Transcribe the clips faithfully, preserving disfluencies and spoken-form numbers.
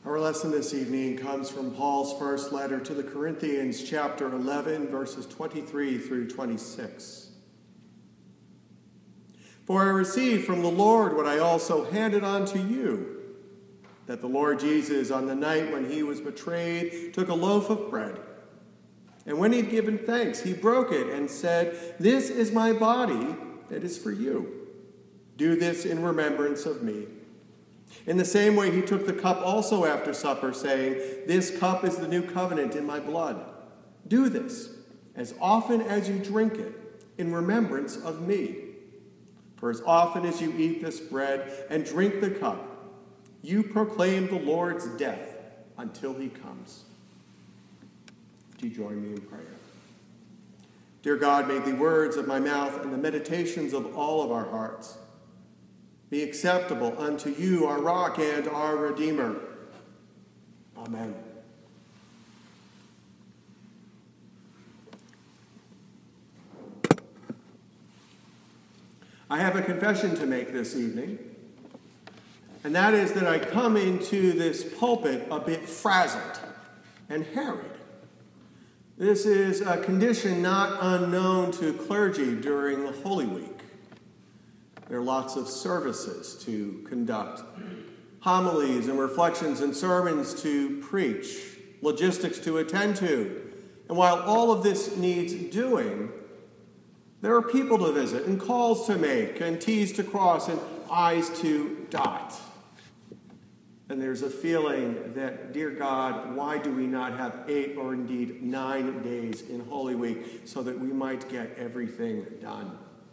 Our lesson this evening comes from Paul's first letter to the Corinthians, chapter eleven, verses twenty-three through twenty-six. For I received from the Lord what I also handed on to you, that the Lord Jesus, on the night when he was betrayed, took a loaf of bread. And when he had given thanks, he broke it and said, "This is my body that is for you. Do this in remembrance of me." In the same way, he took the cup also after supper, saying, "This cup is the new covenant in my blood. Do this as often as you drink it in remembrance of me. For as often as you eat this bread and drink the cup, you proclaim the Lord's death until he comes." Do you join me in prayer? Dear God, may the words of my mouth and the meditations of all of our hearts be acceptable unto you, our rock and our Redeemer. Amen. I have a confession to make this evening, and that is that I come into this pulpit a bit frazzled and harried. This is a condition not unknown to clergy during Holy Week. There are lots of services to conduct, homilies and reflections and sermons to preach, logistics to attend to. And while all of this needs doing, there are people to visit and calls to make and T's to cross and I's to dot. And there's a feeling that, dear God, why do we not have eight or indeed nine days in Holy Week so that we might get everything done?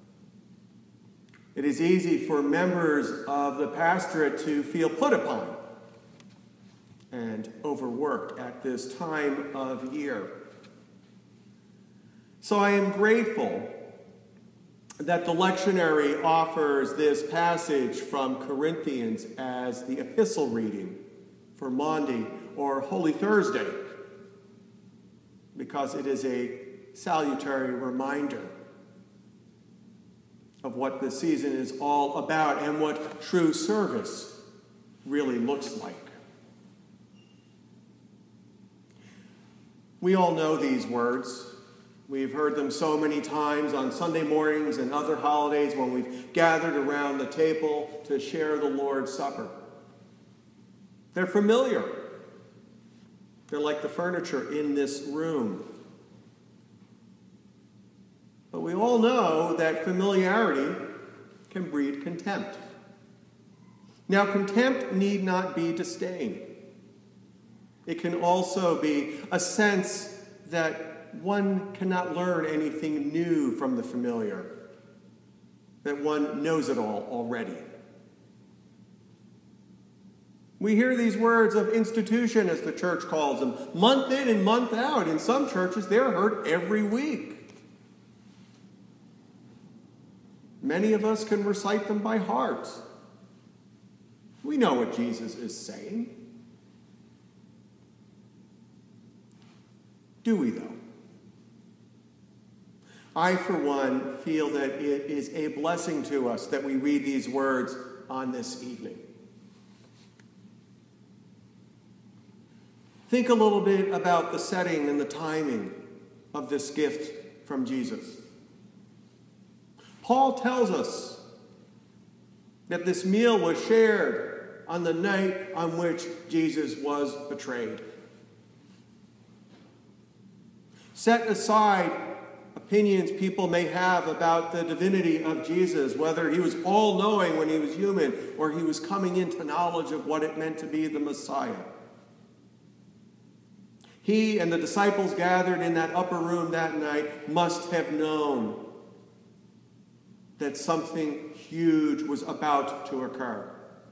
It is easy for members of the pastorate to feel put upon and overworked at this time of year. So I am grateful that the lectionary offers this passage from Corinthians as the epistle reading for Maundy or Holy Thursday, because it is a salutary reminder of what the season is all about and what true service really looks like. We all know these words. We've heard them so many times on Sunday mornings and other holidays when we've gathered around the table to share the Lord's Supper. They're familiar. They're like the furniture in this room. But we all know that familiarity can breed contempt. Now, contempt need not be disdain. It can also be a sense that one cannot learn anything new from the familiar, that one knows it all already. We hear these words of institution, as the church calls them, month in and month out. In some churches, they're heard every week. Many of us can recite them by heart. We know what Jesus is saying. Do we, though? I, for one, feel that it is a blessing to us that we read these words on this evening. Think a little bit about the setting and the timing of this gift from Jesus. Paul tells us that this meal was shared on the night on which Jesus was betrayed. Set aside opinions people may have about the divinity of Jesus, whether he was all-knowing when he was human or he was coming into knowledge of what it meant to be the Messiah. He and the disciples gathered in that upper room that night must have known that something huge was about to occur.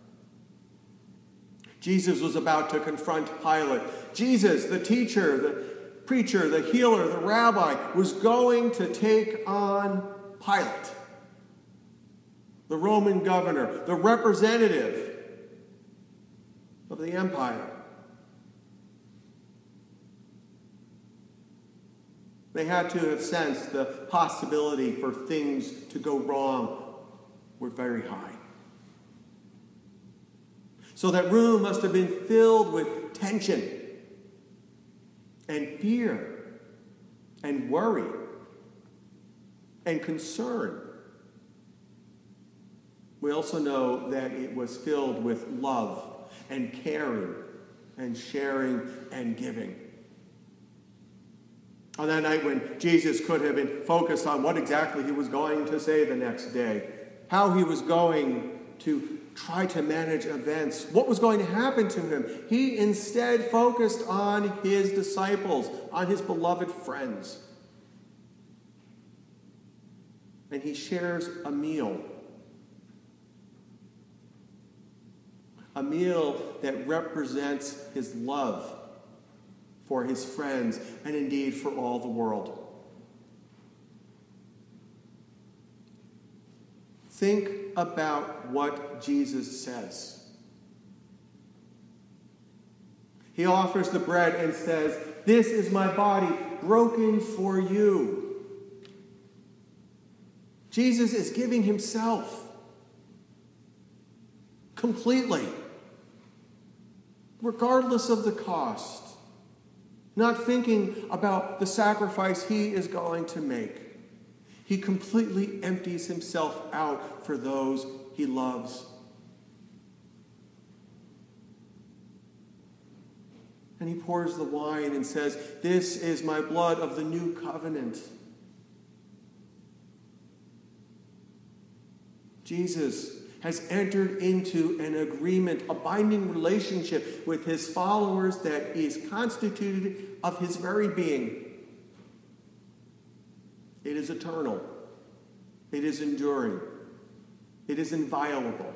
Jesus was about to confront Pilate. Jesus, the teacher, the preacher, the healer, the rabbi, was going to take on Pilate, the Roman governor, the representative of the empire. They had to have sensed the possibility for things to go wrong were very high. So that room must have been filled with tension and fear and worry and concern. We also know that it was filled with love and caring and sharing and giving. On that night when Jesus could have been focused on what exactly he was going to say the next day, how he was going to try to manage events, what was going to happen to him, he instead focused on his disciples, on his beloved friends. And he shares a meal. A meal that represents his love for his friends and indeed for all the world. Think about what Jesus says. He offers the bread and says, "This is my body broken for you." Jesus is giving himself completely, regardless of the cost, not thinking about the sacrifice he is going to make. He completely empties himself out for those he loves. And he pours the wine and says, "This is my blood of the new covenant." Jesus has entered into an agreement, a binding relationship with his followers that is constituted of his very being. It is eternal. It is enduring. It is inviolable.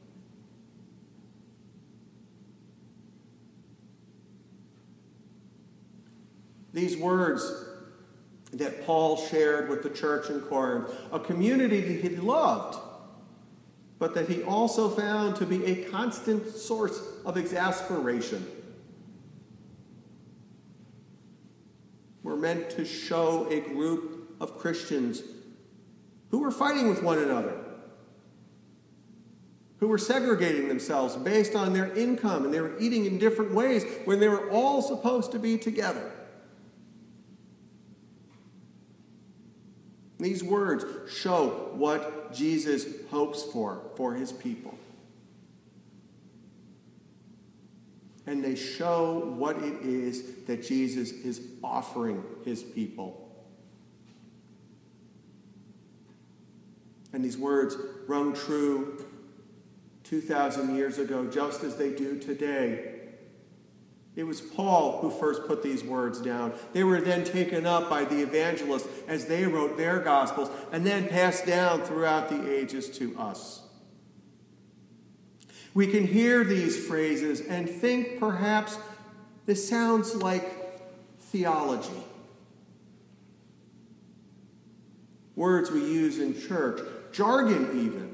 These words that Paul shared with the church in Corinth, a community that he loved, but that he also found to be a constant source of exasperation, were meant to show a group of Christians who were fighting with one another, who were segregating themselves based on their income, and they were eating in different ways when they were all supposed to be together. These words show what Jesus hopes for for his people. And they show what it is that Jesus is offering his people. And these words rung true two thousand years ago, just as they do today. It was Paul who first put these words down. They were then taken up by the evangelists as they wrote their gospels, and then passed down throughout the ages to us. We can hear these phrases and think perhaps this sounds like theology. Words we use in church, jargon even.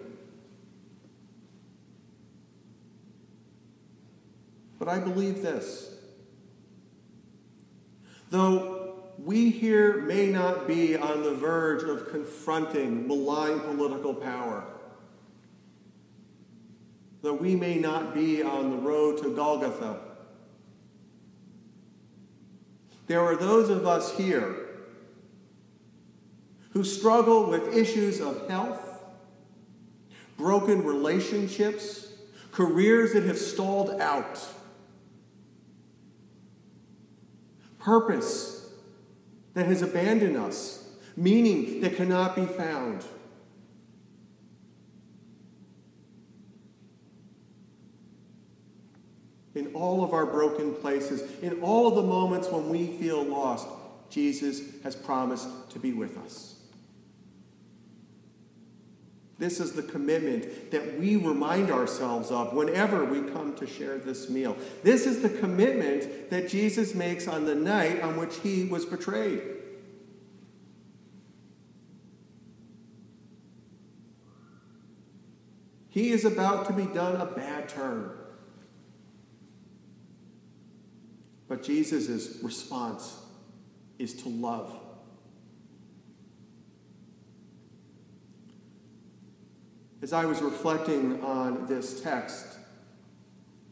But I believe this. Though we here may not be on the verge of confronting malign political power, though we may not be on the road to Golgotha, there are those of us here who struggle with issues of health, broken relationships, careers that have stalled out, purpose that has abandoned us, meaning that cannot be found. In all of our broken places, in all of the moments when we feel lost, Jesus has promised to be with us. This is the commitment that we remind ourselves of whenever we come to share this meal. This is the commitment that Jesus makes on the night on which he was betrayed. He is about to be done a bad turn. But Jesus' response is to love. As I was reflecting on this text,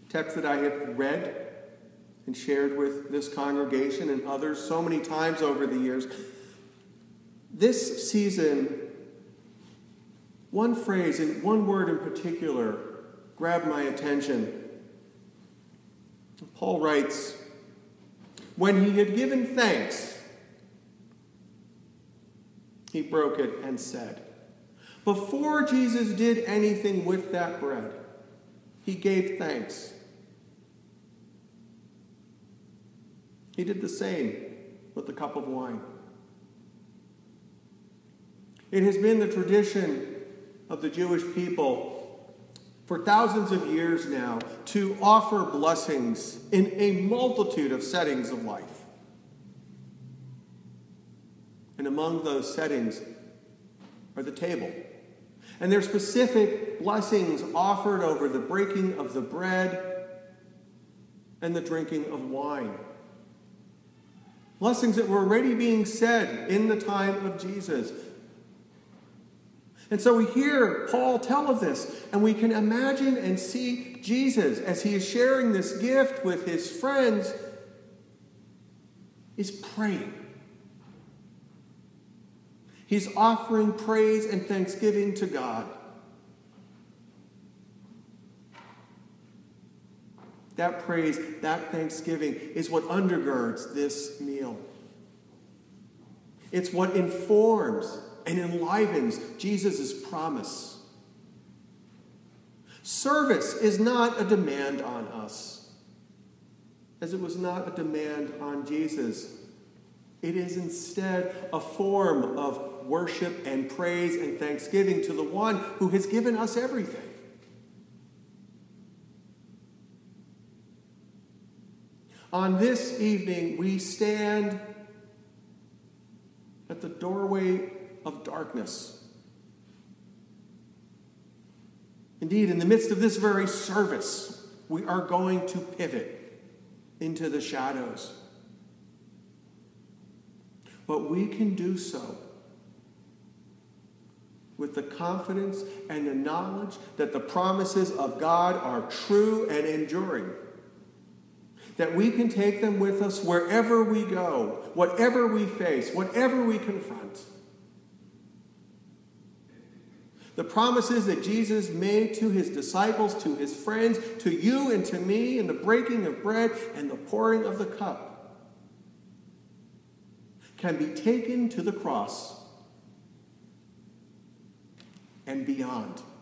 text that I have read and shared with this congregation and others so many times over the years. This season, one phrase and one word in particular grabbed my attention. Paul writes, "When he had given thanks, he broke it and said." Before Jesus did anything with that bread, he gave thanks. He did the same with the cup of wine. It has been the tradition of the Jewish people for thousands of years now to offer blessings in a multitude of settings of life. And among those settings are the table. And there are specific blessings offered over the breaking of the bread and the drinking of wine. Blessings that were already being said in the time of Jesus. And so we hear Paul tell of this, and we can imagine and see Jesus as he is sharing this gift with his friends, is praying. He's offering praise and thanksgiving to God. That praise, that thanksgiving is what undergirds this meal. It's what informs and enlivens Jesus' promise. Service is not a demand on us, as it was not a demand on Jesus. It is instead a form of worship and praise and thanksgiving to the one who has given us everything. On this evening, we stand at the doorway of darkness. Indeed, in the midst of this very service, we are going to pivot into the shadows. But we can do so with the confidence and the knowledge that the promises of God are true and enduring. That we can take them with us wherever we go, whatever we face, whatever we confront. The promises that Jesus made to his disciples, to his friends, to you and to me in the breaking of bread and the pouring of the cup can be taken to the cross and beyond.